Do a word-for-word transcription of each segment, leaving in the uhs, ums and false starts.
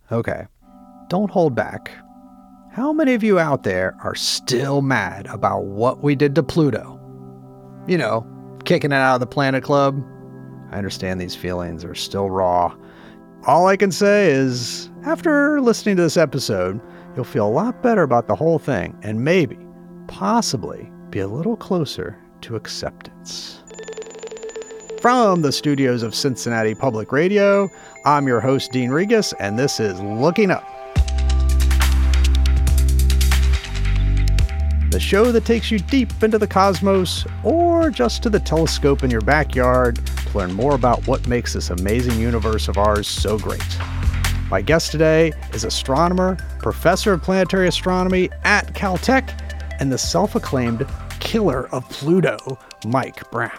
Okay, don't hold back. How many of you out there are still mad about what we did to Pluto? You know, kicking it out of the Planet Club? I understand these feelings are still raw. All I can say is, after listening to this episode, you'll feel a lot better about the whole thing and maybe, possibly, be a little closer to acceptance. From the studios of Cincinnati Public Radio, I'm your host, Dean Regas, and this is Looking Up, the show that takes you deep into the cosmos or just to the telescope in your backyard to learn more about what makes this amazing universe of ours so great. My guest today is astronomer, professor of planetary astronomy at Caltech, and the self-acclaimed killer of Pluto, Mike Brown.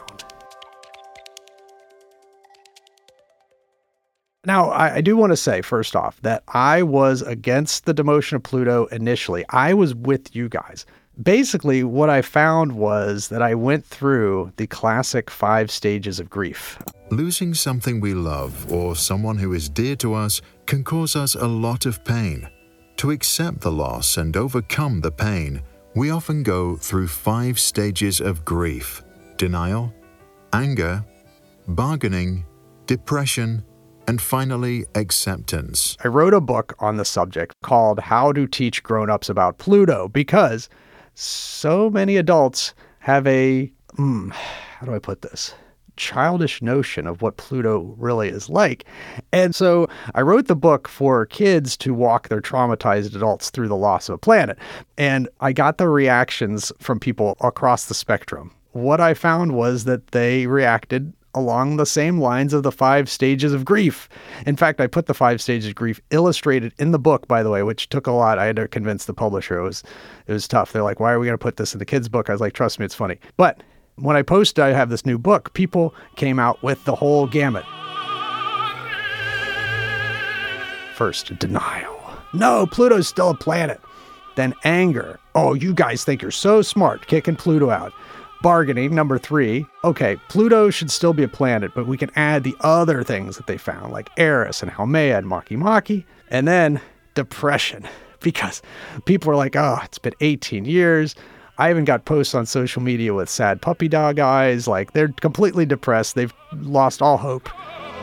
Now, I, I do want to say, first off, that I was against the demotion of Pluto initially. I was with you guys. Basically, what I found was that I went through the classic five stages of grief. Losing something we love or someone who is dear to us can cause us a lot of pain. To accept the loss and overcome the pain, we often go through five stages of grief: denial, anger, bargaining, depression, and finally, acceptance. I wrote a book on the subject called How to Teach Grown-Ups About Pluto because so many adults have a, mm, how do I put this? childish notion of what Pluto really is like. And so I wrote the book for kids to walk their traumatized adults through the loss of a planet. And I got the reactions from people across the spectrum. What I found was that they reacted along the same lines of the five stages of grief. In fact, I put the five stages of grief illustrated in the book, by the way, which took a lot. I had to convince the publisher. It was, it was tough. They're like, why are we going to put this in the kids' book? I was like, trust me, it's funny. But when I posted, I have this new book, people came out with the whole gamut. First, denial. No, Pluto's still a planet. Then anger. Oh, you guys think you're so smart, kicking Pluto out. Bargaining, number three. Okay, Pluto should still be a planet, but we can add the other things that they found, like Eris and Haumea and Makemake. And then depression, because people are like, oh, it's been eighteen years. I even got posts on social media with sad puppy dog eyes. Like, they're completely depressed. They've lost all hope.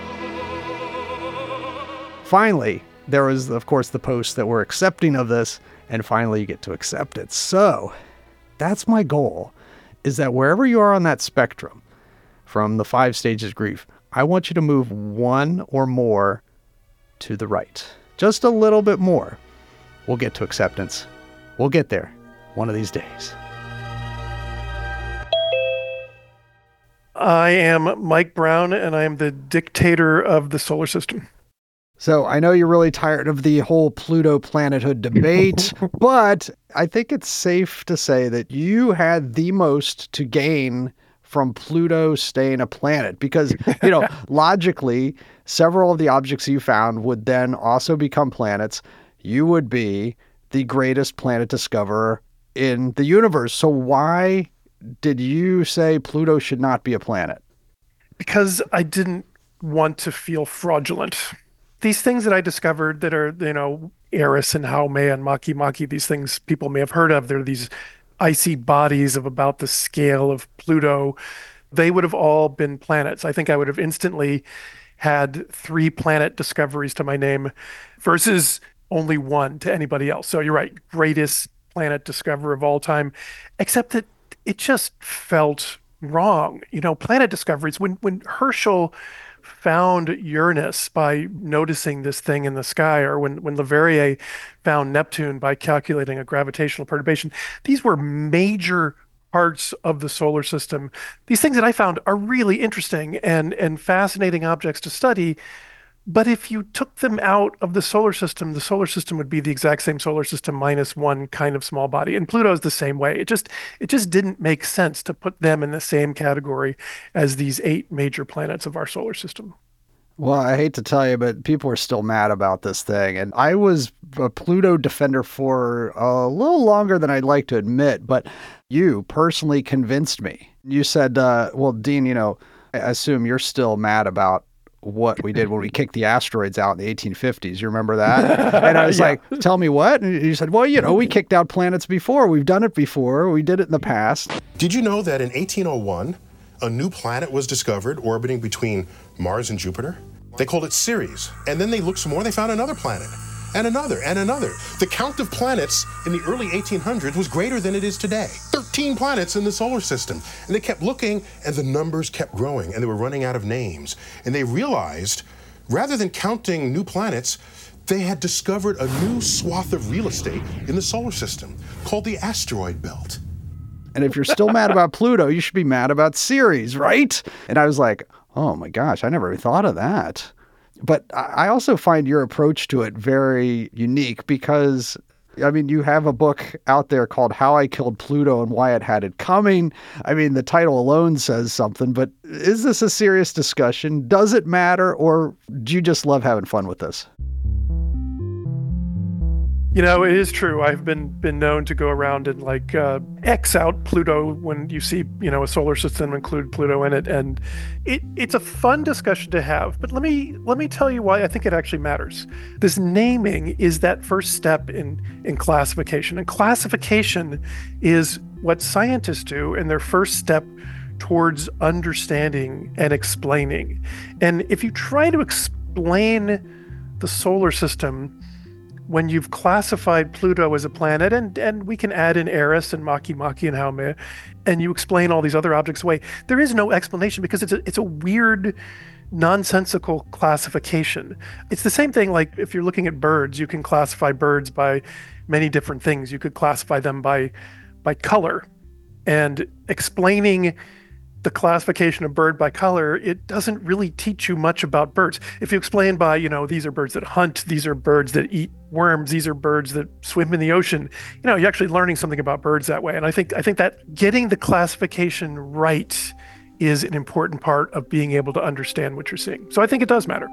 Finally, there was, of course, the posts that were accepting of this, and finally you get to accept it. So that's my goal, is that wherever you are on that spectrum, from the five stages of grief, I want you to move one or more to the right. Just a little bit more. We'll get to acceptance. We'll get there one of these days. I am Mike Brown, and I am the dictator of the solar system. So I know you're really tired of the whole Pluto planethood debate, but I think it's safe to say that you had the most to gain from Pluto staying a planet because, you know, logically, several of the objects you found would then also become planets. You would be the greatest planet discoverer in the universe. So why did you say Pluto should not be a planet? Because I didn't want to feel fraudulent. These things that I discovered that are, you know, Eris and Haumea and Makemake, these things people may have heard of, they're these icy bodies of about the scale of Pluto. They would have all been planets. I think I would have instantly had three planet discoveries to my name versus only one to anybody else. So you're right, greatest planet discoverer of all time, except that it just felt wrong. You know, planet discoveries, when when Herschel found Uranus by noticing this thing in the sky, or when, when Leverrier found Neptune by calculating a gravitational perturbation, these were major parts of the solar system. These things that I found are really interesting and, and fascinating objects to study. But if you took them out of the solar system, the solar system would be the exact same solar system minus one kind of small body. And Pluto is the same way. It just it just didn't make sense to put them in the same category as these eight major planets of our solar system. Well, I hate to tell you, but people are still mad about this thing. And I was a Pluto defender for a little longer than I'd like to admit, but you personally convinced me. You said, uh, well, Dean, you know, I assume you're still mad about what we did when we kicked the asteroids out in the eighteen fifties. You remember that? And I was Yeah. like, tell me what? And you said, well, you know, we kicked out planets before. We've done it before. We did it in the past. Did you know that in eighteen oh one, a new planet was discovered orbiting between Mars and Jupiter? They called it Ceres. And then they looked some more, they found another planet, and another, and another. The count of planets in the early eighteen hundreds was greater than it is today. thirteen planets in the solar system. And they kept looking, and the numbers kept growing, and they were running out of names. And they realized, rather than counting new planets, they had discovered a new swath of real estate in the solar system called the asteroid belt. And if you're still mad about Pluto, you should be mad about Ceres, right? And I was like, oh my gosh, I never even thought of that. But I also find your approach to it very unique because, I mean, you have a book out there called How I Killed Pluto and Why It Had It Coming. I mean, the title alone says something, but is this a serious discussion? Does it matter, or do you just love having fun with this? You know, it is true. I've been been known to go around and like uh, X out Pluto when you see, you know, a solar system include Pluto in it, and it it's a fun discussion to have. But let me let me tell you why I think it actually matters. This naming is that first step in in classification, and classification is what scientists do in their first step towards understanding and explaining. And if you try to explain the solar system when you've classified Pluto as a planet, and, and we can add in Eris and Makemake and Haumea, and you explain all these other objects away, there is no explanation because it's a, it's a weird, nonsensical classification. It's the same thing like if you're looking at birds, you can classify birds by many different things. You could classify them by, by color, and explaining the classification of bird by color, it doesn't really teach you much about birds. If you explain by, you know, these are birds that hunt, these are birds that eat worms, these are birds that swim in the ocean, you know, you're actually learning something about birds that way. And I think I think that getting the classification right is an important part of being able to understand what you're seeing. So I think it does matter.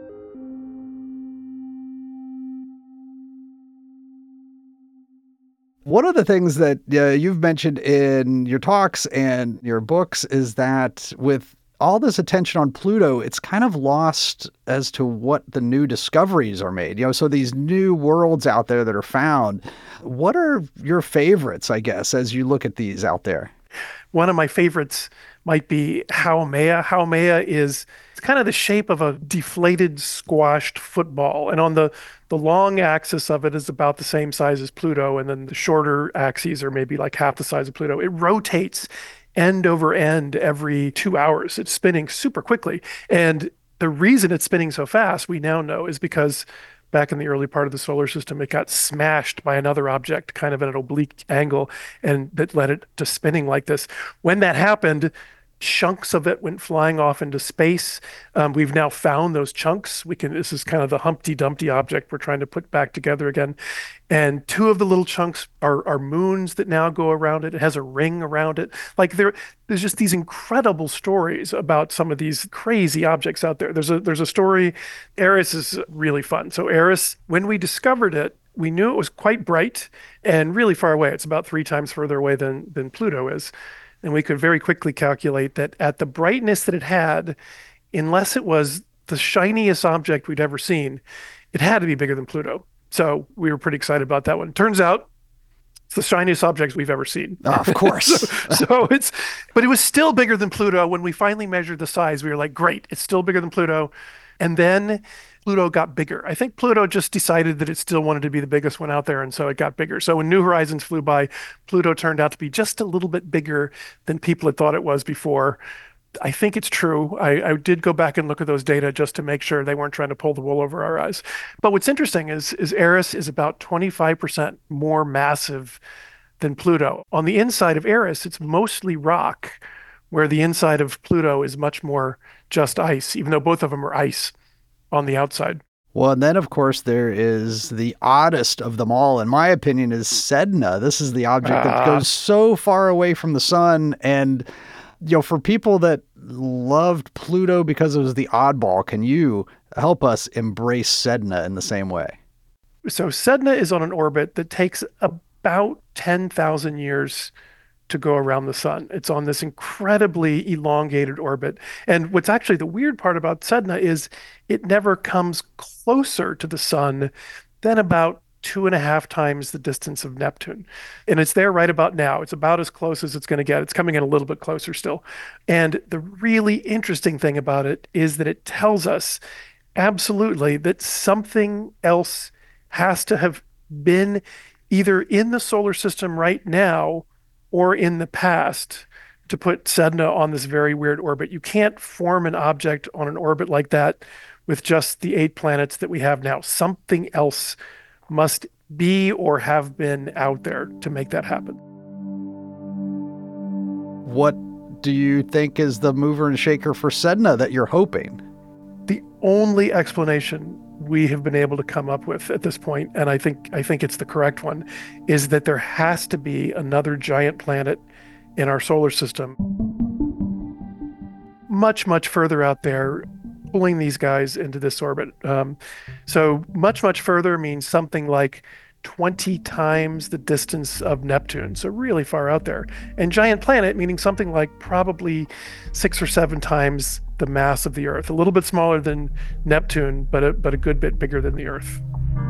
One of the things that uh, you've mentioned in your talks and your books is that with all this attention on Pluto, it's kind of lost as to what the new discoveries are made. You know, so these new worlds out there that are found, what are your favorites, I guess, as you look at these out there? One of my favorites might be Haumea. Haumea is it's kind of the shape of a deflated, squashed football. And on the, the long axis of it is about the same size as Pluto. And then the shorter axes are maybe like half the size of Pluto. It rotates end over end every two hours. It's spinning super quickly. And the reason it's spinning so fast, we now know, is because back in the early part of the solar system, it got smashed by another object kind of at an oblique angle, and that led it to spinning like this. When that happened, chunks of it went flying off into space. Um, we've now found those chunks. We can, this is kind of the Humpty Dumpty object we're trying to put back together again. And two of the little chunks are, are moons that now go around it. It has a ring around it. Like there, there's just these incredible stories about some of these crazy objects out there. There's a, there's a story, Eris is really fun. So Eris, when we discovered it, we knew it was quite bright and really far away. It's about three times further away than, than Pluto is. And we could very quickly calculate that at the brightness that it had, unless it was the shiniest object we'd ever seen, it had to be bigger than Pluto. So we were pretty excited about that one. Turns out it's the shiniest object we've ever seen. Oh, of course. so, so it's, but it was still bigger than Pluto. When we finally measured the size, we were like, great, it's still bigger than Pluto. And then Pluto got bigger. I think Pluto just decided that it still wanted to be the biggest one out there, and so it got bigger. So when New Horizons flew by, Pluto turned out to be just a little bit bigger than people had thought it was before. I think it's true. I, I did go back and look at those data just to make sure they weren't trying to pull the wool over our eyes. But what's interesting is, is Eris is about twenty-five percent more massive than Pluto. On the inside of Eris, it's mostly rock, where the inside of Pluto is much more just ice, even though both of them are ice on the outside. Well, and then, of course, there is the oddest of them all, in my opinion, is Sedna. This is the object that Ah. goes so far away from the sun. And, you know, for people that loved Pluto because it was the oddball, can you help us embrace Sedna in the same way? So Sedna is on an orbit that takes about ten thousand years to go around the sun. It's on this incredibly elongated orbit. And what's actually the weird part about Sedna is it never comes closer to the sun than about two and a half times the distance of Neptune. And it's there right about now. It's about as close as it's going to get. It's coming in a little bit closer still. And the really interesting thing about it is that it tells us absolutely that something else has to have been either in the solar system right now or in the past to put Sedna on this very weird orbit. You can't form an object on an orbit like that with just the eight planets that we have now. Something else must be or have been out there to make that happen. What do you think is the mover and shaker for Sedna that you're hoping? The only explanation we have been able to come up with at this point, and I think I think it's the correct one, is that there has to be another giant planet in our solar system much, much further out there, pulling these guys into this orbit. Um, so much, much further means something like twenty times the distance of Neptune, so really far out there. And giant planet meaning something like probably six or seven times the mass of the Earth, a little bit smaller than Neptune, but a, but a good bit bigger than the Earth.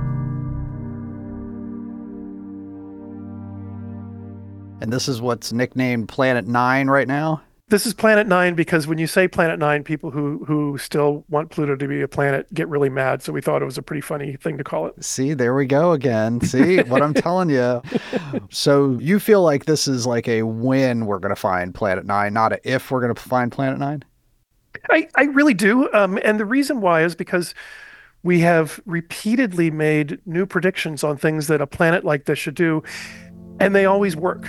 And this is what's nicknamed Planet Nine right now? This is Planet Nine because when you say Planet Nine, people who who still want Pluto to be a planet get really mad. So we thought it was a pretty funny thing to call it. See, there we go again. See what I'm telling you. So you feel like this is like a when we're going to find Planet Nine, not a if we're going to find Planet Nine? I, I really do. Um, and the reason why is because we have repeatedly made new predictions on things that a planet like this should do, and they always work.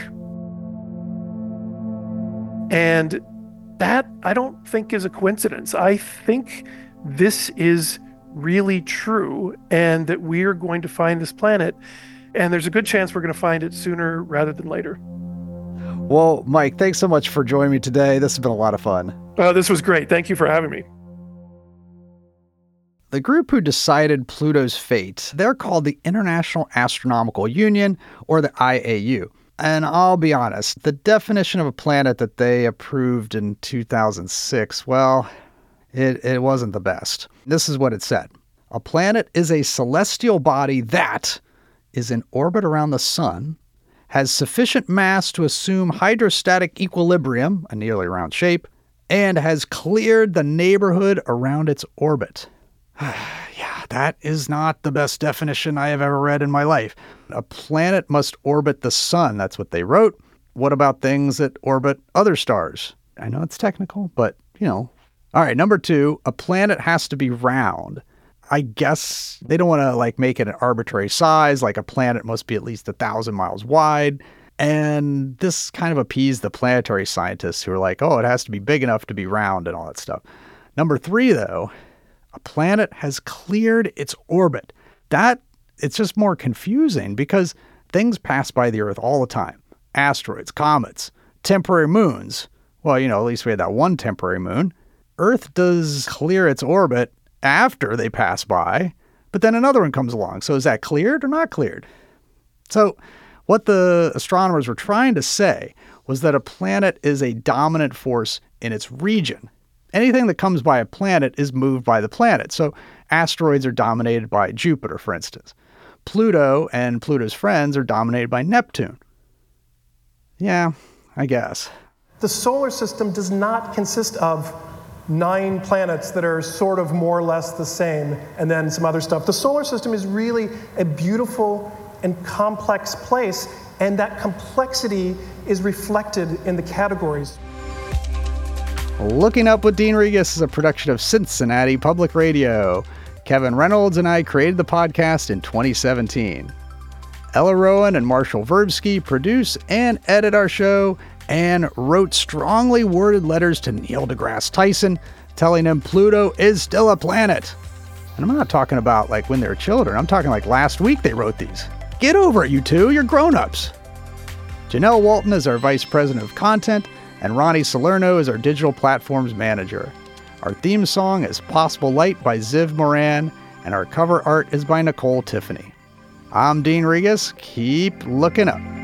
And that, I don't think, is a coincidence. I think this is really true, and that we're going to find this planet, and there's a good chance we're going to find it sooner rather than later. Well, Mike, thanks so much for joining me today. This has been a lot of fun. Uh, this was great. Thank you for having me. The group who decided Pluto's fate, they're called the International Astronomical Union, or the I A U. And I'll be honest, the definition of a planet that they approved in two thousand six, well, it, it wasn't the best. This is what it said. A planet is a celestial body that is in orbit around the sun, has sufficient mass to assume hydrostatic equilibrium, a nearly round shape, and has cleared the neighborhood around its orbit. Yeah, that is not the best definition I have ever read in my life. A planet must orbit the sun. That's what they wrote. What about things that orbit other stars? I know it's technical, but, you know. All right, number two, a planet has to be round. I guess they don't want to like make it an arbitrary size, like a planet must be at least a thousand miles wide. And this kind of appeased the planetary scientists who are like, oh, it has to be big enough to be round and all that stuff. Number three, though, a planet has cleared its orbit. That, it's just more confusing because things pass by the Earth all the time. Asteroids, comets, temporary moons. Well, you know, at least we had that one temporary moon. Earth does clear its orbit after they pass by, but then another one comes along. So is that cleared or not cleared? So what the astronomers were trying to say was that a planet is a dominant force in its region. Anything that comes by a planet is moved by the planet. So asteroids are dominated by Jupiter, for instance. Pluto and Pluto's friends are dominated by Neptune. Yeah, I guess. The solar system does not consist of nine planets that are sort of more or less the same, and then some other stuff. The solar system is really a beautiful and complex place, and that complexity is reflected in the categories. Looking Up with Dean Regas is a production of Cincinnati Public Radio. Kevin Reynolds and I created the podcast in twenty seventeen. Ella Rowan and Marshall Verbsky produce and edit our show, and wrote strongly worded letters to Neil deGrasse Tyson telling him Pluto is still a planet. And I'm not talking about like when they were children. I'm talking like last week they wrote these. Get over it, you two. You're grown-ups. Janelle Walton is our vice president of content, and Ronnie Salerno is our digital platforms manager. Our theme song is Possible Light by Ziv Moran, and our cover art is by Nicole Tiffany. I'm Dean Regas. Keep looking up.